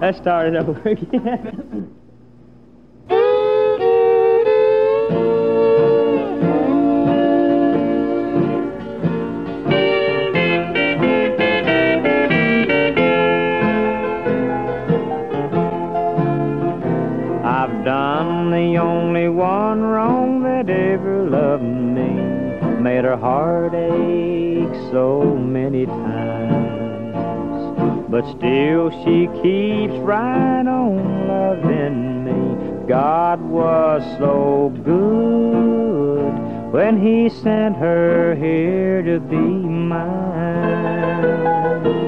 Let's start it over again. I've done the only one wrong that ever loved me, made her heart ache so many times, but still she keeps right on loving me. God was so good when he sent her here to be mine.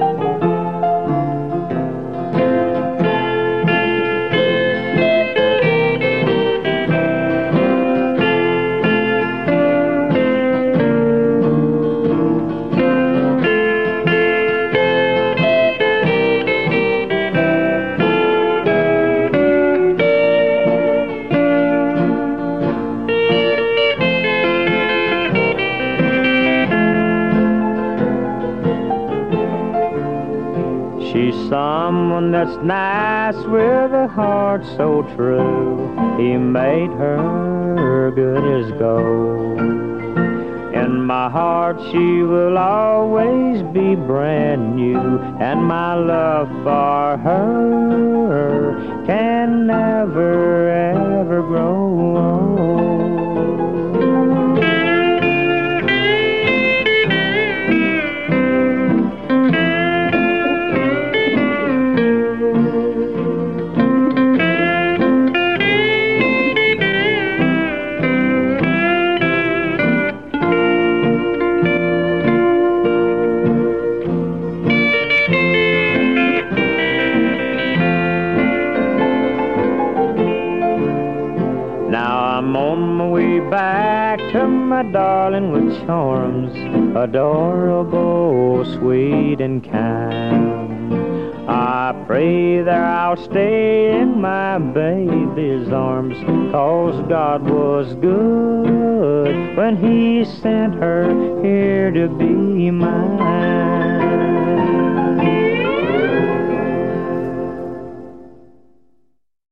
She's someone that's nice with a heart so true. He made her good as gold. In my heart she will always be brand new, and my love for her can never ever grow old. I'm on my way back to my darling with charms, adorable, sweet and kind. I pray that I'll stay in my baby's arms, 'cause God was good when he sent her here to be mine.